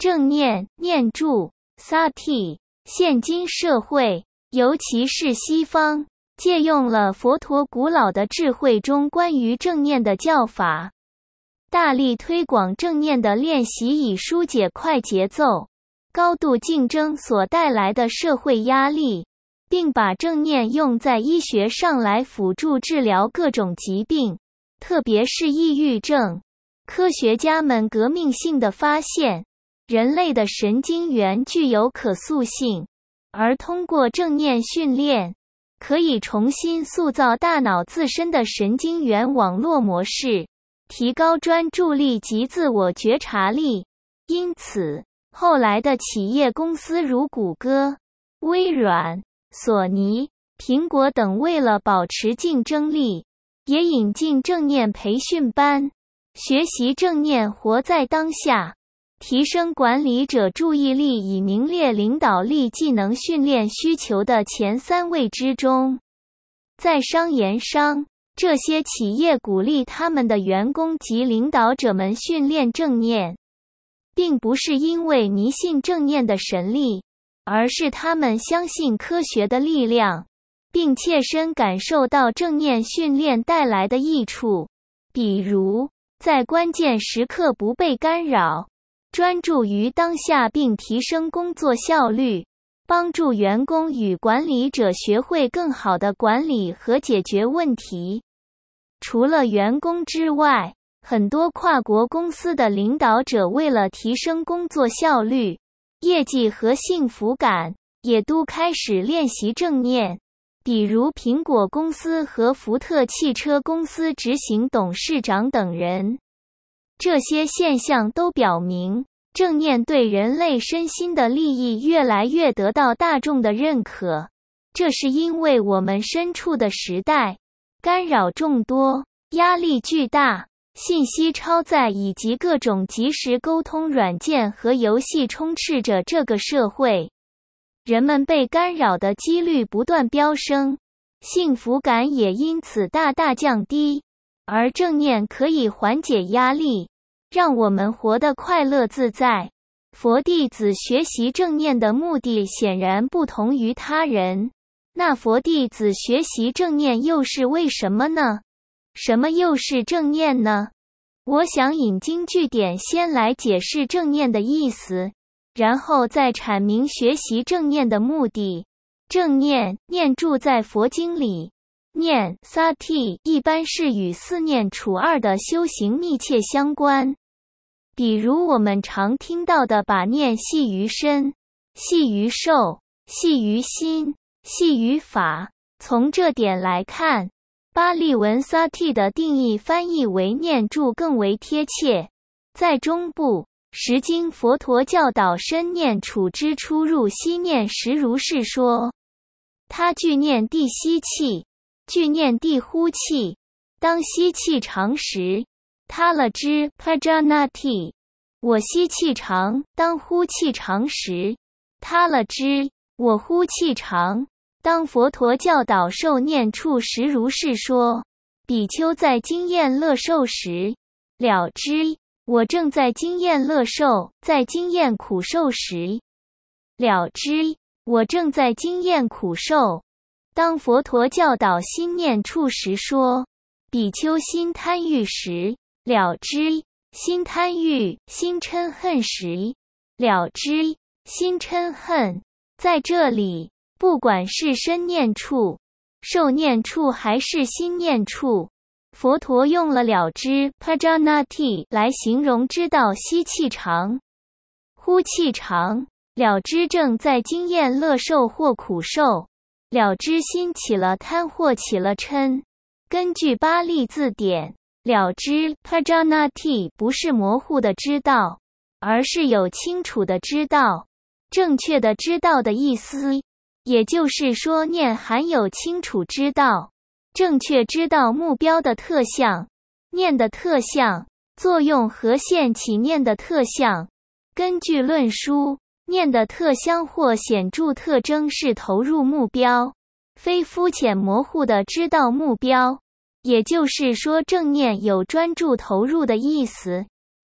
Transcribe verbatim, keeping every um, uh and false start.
正念念住 Sati， 现今社会，尤其是西方，借用了佛陀古老的智慧中关于正念的教法，大力推广正念的练习，以疏解快节奏、高度竞争所带来的社会压力，并把正念用在医学上来辅助治疗各种疾病，特别是抑郁症。科学家们革命性地发现，人类的神经元具有可塑性，而通过正念训练，可以重新塑造大脑自身的神经元网络模式，提高专注力及自我觉察力。因此，后来的企业公司如谷歌、微软、索尼、苹果等为了保持竞争力，也引进正念培训班，学习正念活在当下，提升管理者注意力，以名列领导力技能训练需求的前三位之中。在商言商，这些企业鼓励他们的员工及领导者们训练正念，并不是因为迷信正念的神力，而是他们相信科学的力量，并切身感受到正念训练带来的益处，比如在关键时刻不被干扰，专注于当下并提升工作效率，帮助员工与管理者学会更好的管理和解决问题。除了员工之外，很多跨国公司的领导者为了提升工作效率、业绩和幸福感，也都开始练习正念。比如苹果公司和福特汽车公司执行董事长等人。这些现象都表明，正念对人类身心的利益越来越得到大众的认可。这是因为我们身处的时代，干扰众多，压力巨大，信息超载以及各种即时沟通软件和游戏充斥着这个社会。人们被干扰的几率不断飙升，幸福感也因此大大降低。而正念可以缓解压力，让我们活得快乐自在。佛弟子学习正念的目的显然不同于他人。那佛弟子学习正念又是为什么呢？什么又是正念呢？我想引经据典先来解释正念的意思，然后再阐明学习正念的目的。正念念住在佛经里，念 Sati 一般是与四念处二的修行密切相关。比如我们常听到的把念系于身、系于受、系于心、系于法。从这点来看，巴利文 Sati 的定义翻译为念住更为贴切。在中部十经佛陀教导身念处之出入息念时如是说，他具念地吸气，具念地呼气。当吸气长时，他了之 Prajanati， 我吸气长；当呼气长时，他了之，我呼气长。当佛陀教导受念处时如是说，比丘在经验乐受时，了之，我正在经验乐受；在经验苦受时，了之，我正在经验苦受。当佛陀教导心念处时说，比丘心贪欲时，了之，心贪欲；心嗔恨时，了之，心嗔恨。在这里，不管是身念处、受念处还是心念处，佛陀用了了之 Prajanati 来形容知道吸气长、呼气长。了知正在经验乐受或苦受，了知心起了贪或起了嗔。根据巴利字典，了知 Prajanati 不是模糊的知道，而是有清楚的知道。正确的知道的意思，也就是说念含有清楚知道，正确知道目标的特相、念的特相、作用和现起念的特相。根据论书，念的特相或显著特征是投入目标，非肤浅模糊的知道目标。也就是说正念有专注投入的意思。